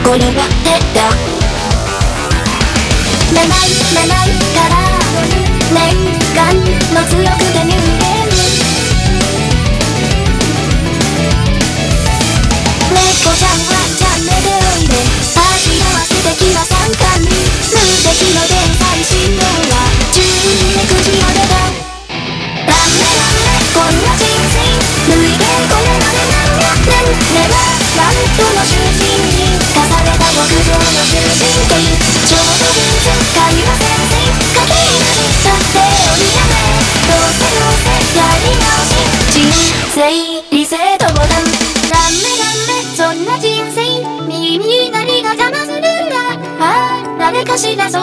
これは手だ。長いから念願の強くて人間。猫ちゃんはチャンネルおいで味合わせてきは三冠無敵の天才神童は中にくじを出た。ダメこんな人生無意見これまで何百年ネバーランドの囚人に課された極上の囚人刑。超技術会話先生書き出した手を見やめどうせやり直し人生リセットボタン。ダメそんな人生耳に何が邪魔するんだ。誰かしらそ